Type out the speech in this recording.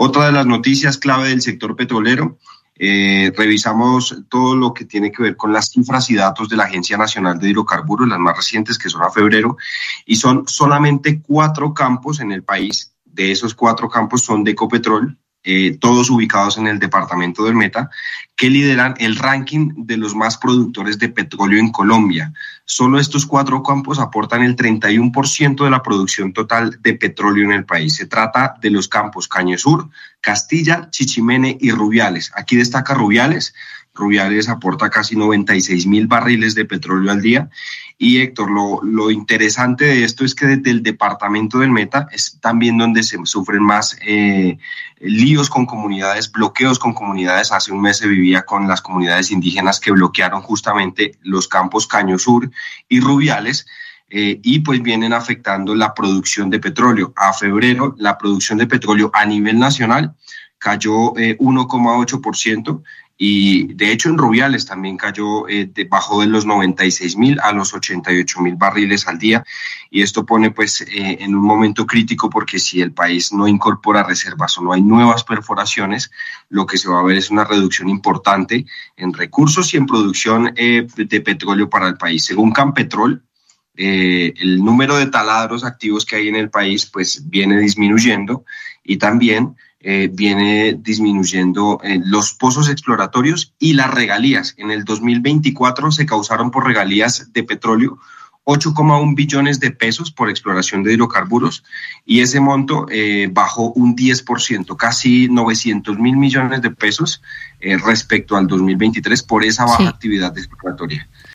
Otra de las noticias clave del sector petrolero, revisamos todo lo que tiene que ver con las cifras y datos de la Agencia Nacional de Hidrocarburos, las más recientes, que son a febrero, y son solamente 4 campos en el país. De esos 4 campos son de Ecopetrol, todos ubicados en el departamento del Meta, que lideran el ranking de los más productores de petróleo en Colombia. Solo estos 4 campos aportan el 31% de la producción total de petróleo en el país. Se trata de los campos Cañosur, Castilla, Chichimene y Rubiales. Aquí destaca Rubiales. Rubiales aporta casi 96.000 barriles de petróleo al día. Y Héctor, lo interesante de esto es que desde el departamento del Meta es también donde se sufren más líos con comunidades, bloqueos con comunidades. Hace un mes se vivía con las comunidades indígenas que bloquearon justamente los campos Cañosur y Rubiales, y pues vienen afectando la producción de petróleo. A febrero, la producción de petróleo a nivel nacional cayó 1,8%. Y de hecho en Rubiales también cayó, bajó de los 96.000 a los 88.000 barriles al día, y esto pone pues en un momento crítico, porque si el país no incorpora reservas o no hay nuevas perforaciones, lo que se va a ver es una reducción importante en recursos y en producción de petróleo para el país. Según Campetrol, el número de taladros activos que hay en el país pues viene disminuyendo, y también viene disminuyendo los pozos exploratorios y las regalías. En el 2024 se causaron por regalías de petróleo 8,1 billones de pesos por exploración de hidrocarburos, y ese monto bajó un 10%, casi 900.000 millones de pesos respecto al 2023 por esa baja actividad exploratoria.